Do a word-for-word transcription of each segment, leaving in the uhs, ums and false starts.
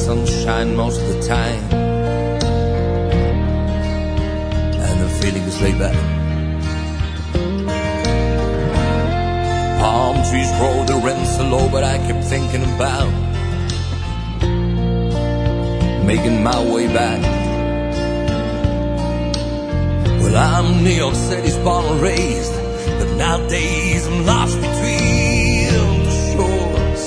sunshine most of the time, and the feeling is laid back. Palm trees grow, the rent's so low, but I kept thinking about making my way back. Well, I'm New York City's born and raised, but nowadays I'm lost between the shores.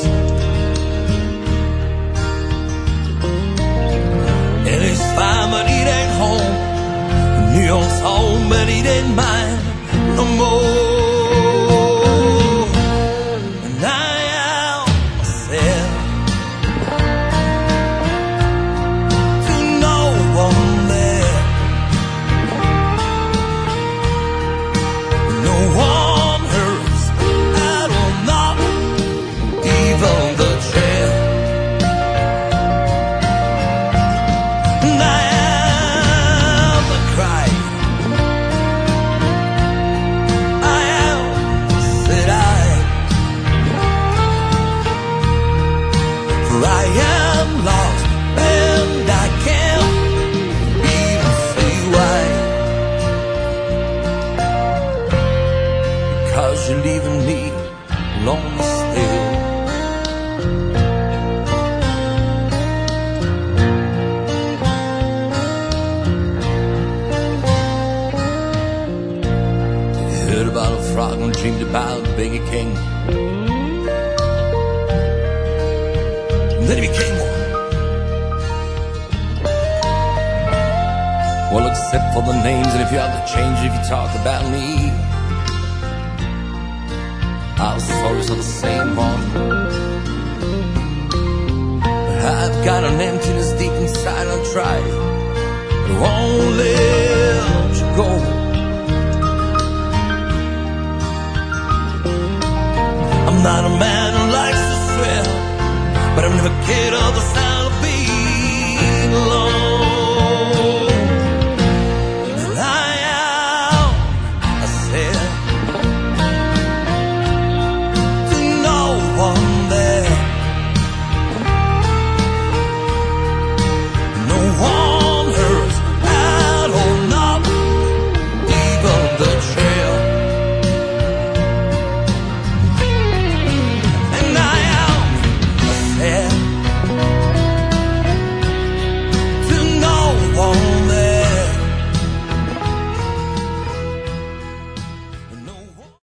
And it's fine, but it ain't home. New York's home, but it ain't mine no more. You're leaving me lonely still. You heard about a frog and dreamed about being a king, and then he became one. Well, except for the names, and if you have to change, if you talk about me, our stories are the same one. But I've got an emptiness deep inside, I'll try, but I won't let you go. I'm not a man who likes to swear, but I'm never scared of the sound